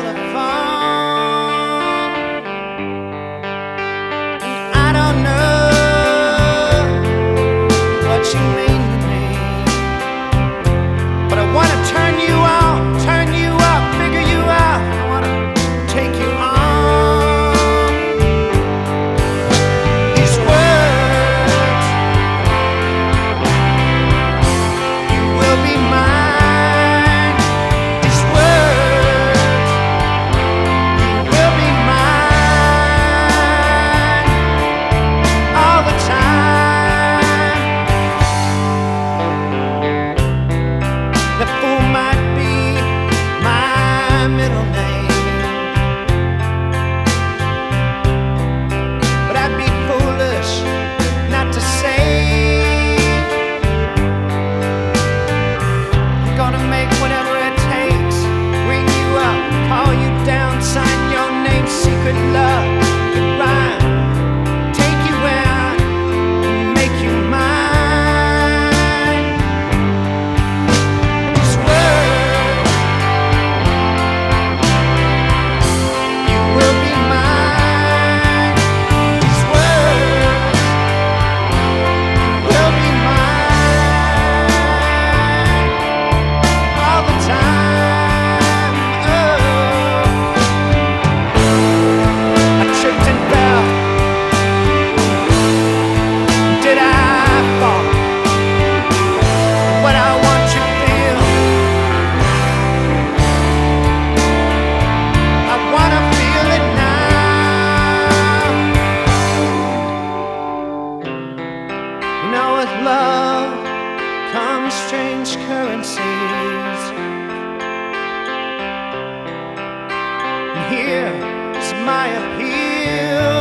telephone. And I don't know what you mean to me, but I wanna turn you on, turn you up, figure you out. I wanna take you on. These words, you will be mine. These words, you will be mine all the time. The fool might be my middle name, but I'd be foolish not to say I'm gonna make whatever it takes. Ring you up, call you down, sign your name. Secret love could rhyme. Take you out and make you mine. These words, you will be mine. These words, you will be mine all the time. Oh, I tripped and fell. Did I fall? What I want you to feel, I wanna feel it now. You know, with love comes strange currencies, and here is my appeal.